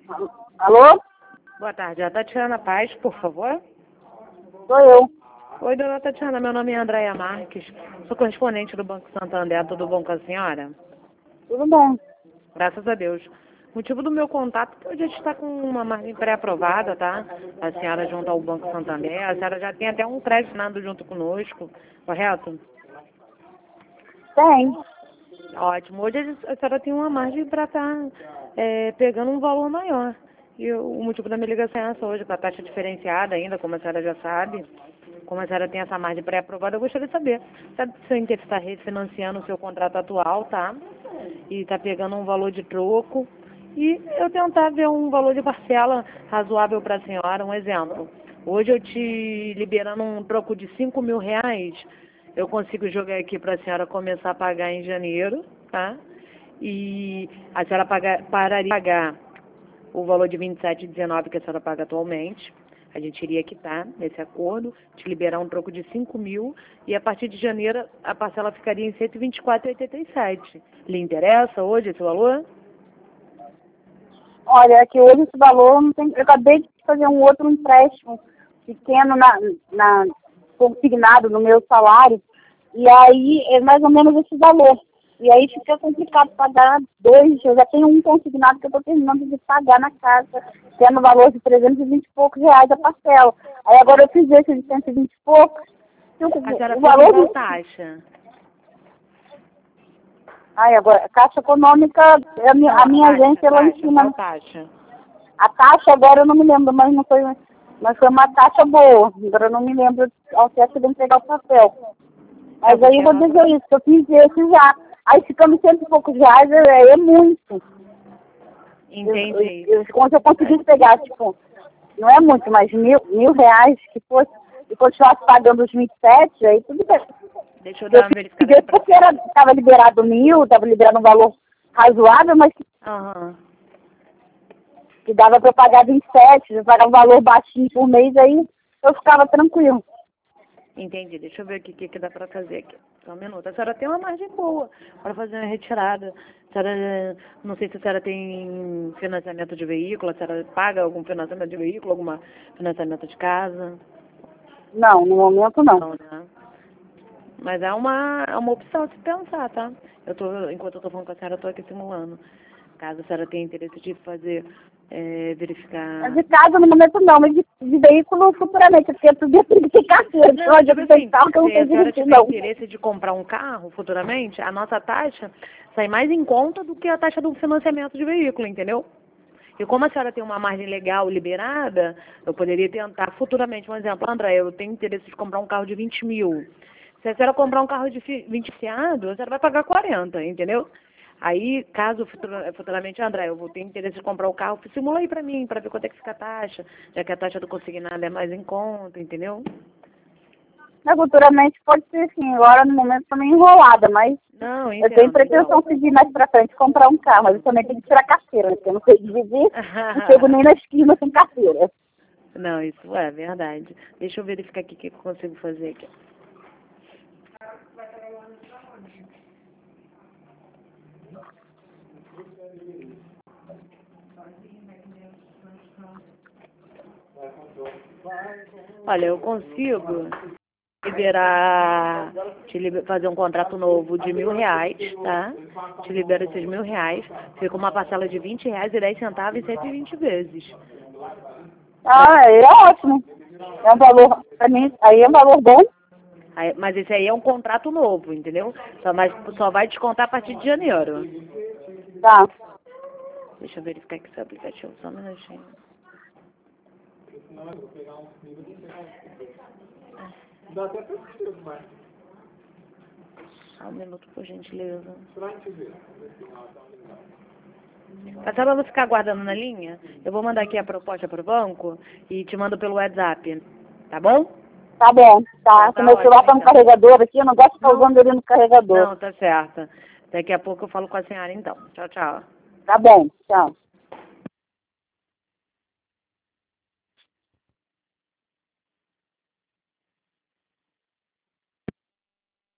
Alô? Boa tarde, a Tatiana Paz, por favor. Sou eu. Oi, dona Tatiana, meu nome é Andréia Marques, sou correspondente do Banco Santander, tudo bom com a senhora? Tudo bem. Graças a Deus. O motivo do meu contato é que hoje a gente está com uma margem pré-aprovada, tá? A senhora junto ao Banco Santander, a senhora já tem até um crédito assinado junto conosco, correto? Tem. Ótimo. Hoje a senhora tem uma margem para estar pegando um valor maior. E o motivo da minha ligação é essa hoje, com a taxa diferenciada ainda, como a senhora já sabe. Como a senhora tem essa margem pré-aprovada, eu gostaria de saber. Sabe se o seu interesse está refinanciando o seu contrato atual, tá? E está pegando um valor de troco. E eu tentar ver um valor de parcela razoável para a senhora, um exemplo. Hoje eu te liberando um troco de R$ 5.000, eu consigo jogar aqui para a senhora começar a pagar em janeiro, tá? E a senhora pararia de pagar o valor de 27,19 que a senhora paga atualmente. A gente iria quitar nesse acordo, te liberar um troco de 5.000 e a partir de janeiro a parcela ficaria em 124,87. Lhe interessa hoje esse valor? Olha, é que hoje esse valor não tem. Eu acabei de fazer um outro empréstimo pequeno consignado no meu salário. E aí é mais ou menos esse valor. E aí fica complicado pagar dois. Eu já tenho um consignado que eu estou terminando de pagar na casa, tendo o valor de 320 e poucos reais a parcela. Aí agora eu fiz esse de 120 e poucos. A senhora O fez valor qual taxa? Ai, agora, a Caixa Econômica, a minha agência lá em cima. Qual taxa? A taxa agora eu não me lembro, mas foi uma taxa boa. Agora eu não me lembro ao certo de entregar o papel. Mas aí eu vou dizer isso, que eu fiz esse já. Aí ficando cento e poucos reais é muito. Entendi. Quando eu conseguisse pegar, tipo, não é muito, mas mil reais que fosse, e continuasse pagando os 27, aí tudo bem. Deixa eu dar uma verificada aqui pra Porque estava liberado 1.000, estava liberado um valor razoável, mas que dava para eu pagar 27, eu pagava um valor baixinho por mês, aí eu ficava tranquilo. Entendi. Deixa eu ver aqui o que dá para fazer aqui. Só um minuto. A senhora tem uma margem boa para fazer uma retirada. A senhora, não sei se a senhora tem financiamento de veículo, a senhora paga algum financiamento de veículo, algum financiamento de casa? Não, no momento não. Não, né? Mas é uma opção a se pensar, tá? Enquanto eu tô falando com a senhora, eu tô aqui simulando. Caso a senhora tenha interesse de fazer, verificar... Mas de casa no momento não, mas de veículo futuramente, porque tudo ia ter que ter carteira. Não, tipo assim, carro que eu não se a tenho senhora direito, tiver não. interesse de comprar um carro futuramente, a nossa taxa sai mais em conta do que a taxa do financiamento de veículo, entendeu? E como a senhora tem uma margem legal liberada, eu poderia tentar futuramente, um exemplo, André, eu tenho interesse de comprar um carro de 20.000. Se a senhora comprar um carro de 20 fiado, a senhora vai pagar 40, entendeu? Aí, caso futuramente, André, eu vou ter interesse de comprar o carro, simula aí pra mim, pra ver quanto é que fica a taxa, já que a taxa do consignado é mais em conta, entendeu? Mas futuramente pode ser sim, agora no momento estou meio enrolada, mas Não, eu tenho entendo. pretensão de ir mais pra frente comprar um carro, mas eu também tenho que tirar carteira, né? Porque eu não sei dirigir, não chego nem na esquina sem carteira. Não, isso é verdade. Deixa eu verificar aqui o que eu consigo fazer aqui. Olha, eu consigo fazer um contrato novo de R$ 1.000, tá? Te libero esses R$ 1.000, fica uma parcela de R$ 20,10 em 120 vezes. Ah, é ótimo. É um valor, pra mim, aí é um valor bom. Mas esse aí é um contrato novo, entendeu? Só vai descontar a partir de janeiro. Tá. Deixa eu verificar aqui seu aplicativo, só um minutinho. Dá até pra assistir, mas... Só um minuto, por gentileza. A senhora não ficar aguardando na linha? Eu vou mandar aqui a proposta pro banco e te mando pelo WhatsApp, tá bom? Tá bom, tá. Tá Se meu celular tá no ótimo, então. carregador aqui, eu não gosto de ficar usando ele no carregador. Não, tá certo. Daqui a pouco eu falo com a senhora, então. Tchau, tchau. Tá bom, tchau.